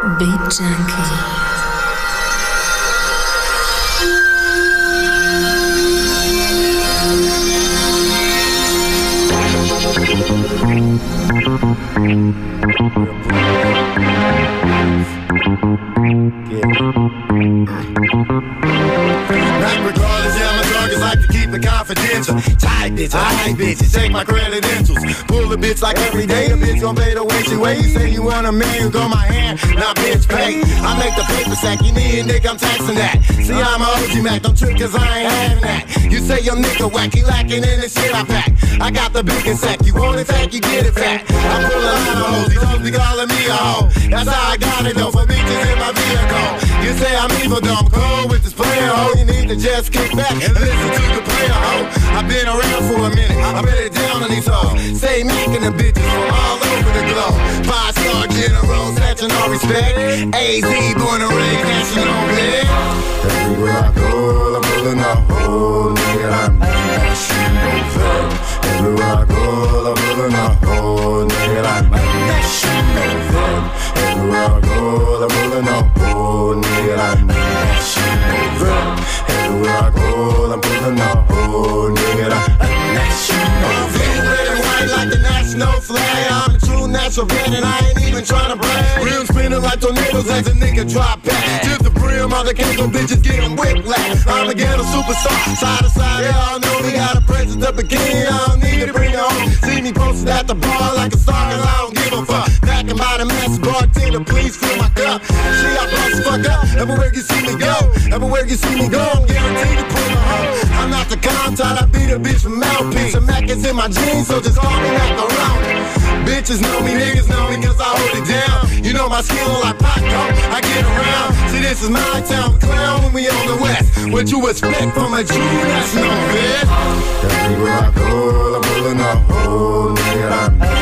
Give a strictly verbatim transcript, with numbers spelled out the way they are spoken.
Beat Junkie. Regardless, yeah, my targets like to keep it confidential. Tight bitch, I hate bitches, take my credentials. Pull a bitch like every day, a bitch gon' pay the way she weigh. You say you want a million, go my hand, now bitch pay. I make the paper sack, you need a nigga, I'm taxing that. See, I'm a O G Mac, don't trip cause I ain't having that. You say your nigga whack, he lacking in the shit I pack. I got the biggest sack, you want it fat, you get it fat. I pull a lot of hoes, these hoes be calling me a hoe. That's how I got it though, for bitches in my vehicle. You say I'm evil, dumb, cold with this player hoe. You need to just kick back and listen to the player hoe. I've been around for a minute, I bet it down on these hoes. Say making the bitches from all over the globe. Five star general, snatching all respect. A Z born and raised, national bed. Everywhere I go, I'm pulling a hole, nigga, I'm mashing over. Everywhere I go, I'm pulling a hole, nigga, I'm mashing over. Everywhere I go, I'm pulling a hole, nigga, I'm mashing over. Everywhere I go, I'm pulling a hole, nigga, I'm mashing over. Red and white like the national flag. I'm a true natural vet and I ain't even trying to brag. Rims spinning like tornadoes as a nigga drop back. To the brim, all the cable bitches getting whiplash. I'm a ghetto superstar, side to side, they all know me. Got a presence up bikini, I don't need to bring it home. See me posted at the bar like a star, cause I don't give a fuck. Packing by the mess, bartender, please fill my cup. See, I bust the fuck up, everywhere you see me go. Everywhere you see me go, I'm guaranteed to pull a hoe. I'm not the kind, I beat a bitch from mouthpiece. Some Mac is in my jeans, so just call me macaroni. Bitches know me, niggas know me, cause I hold it down. You know my skin look like popcorn, I get around. See, this is my town, clown when we on the west. What you expect from a Jew, that's no bitch. Everywhere I go, I'm pulling a hole, nigga, I'm